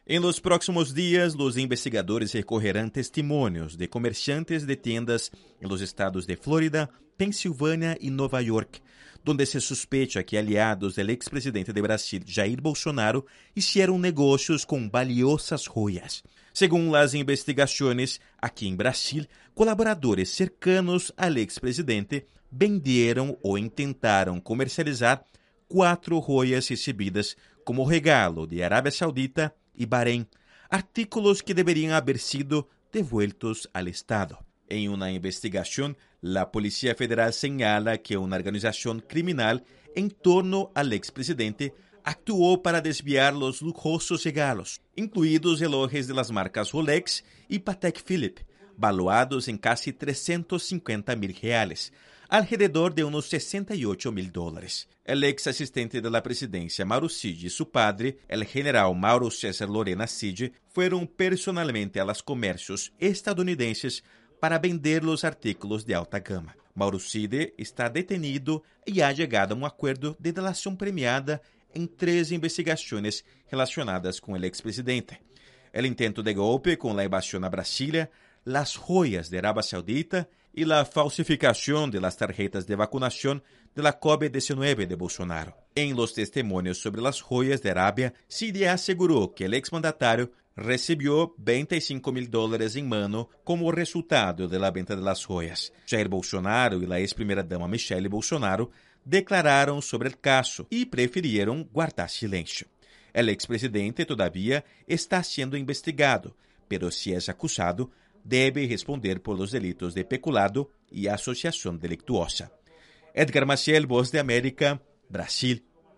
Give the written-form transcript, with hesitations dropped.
En los próximos días, los investigadores recogerán testimonios de comerciantes de tiendas en los estados de Florida, Pensilvania y Nueva York, donde se sospecha que aliados del expresidente de Brasil, Jair Bolsonaro, hicieron negocios con valiosas joyas. Según las investigaciones, aquí en Brasil, colaboradores cercanos al expresidente vendieron o intentaron comercializar 4 joyas recibidas como regalo de Arabia Saudita y Bahrein, artículos que deberían haber sido devueltos al Estado. En una investigación, la Policía Federal señala que una organización criminal en torno al expresidente actuó para desviar los lujosos regalos, incluidos relojes de las marcas Rolex y Patek Philippe, valuados en casi $350,000, alrededor de unos $68,000. El ex asistente de la presidencia Mauro Cid y su padre, el general Mauro César Lorena Cid, fueron personalmente a los comercios estadounidenses para vender los artículos de alta gama. Mauro Cid está detenido y ha llegado a un acuerdo de delación premiada en 3 investigaciones relacionadas con el expresidente: el intento de golpe con la invasión a Brasilia, las joyas de Arabia Saudita y la falsificación de las tarjetas de vacunación de la COVID-19 de Bolsonaro. En los testimonios sobre las joyas de Arabia, Cid aseguró que el exmandatario recibió $25,000 en mano como resultado de la venta de las joyas. Jair Bolsonaro y la ex primera dama Michelle Bolsonaro declararon sobre el caso y prefirieron guardar silencio. El expresidente todavía está siendo investigado, pero si es acusado, debe responder por los delitos de peculado y asociación delictuosa. Edgar Maciel, Voz de América, Brasil.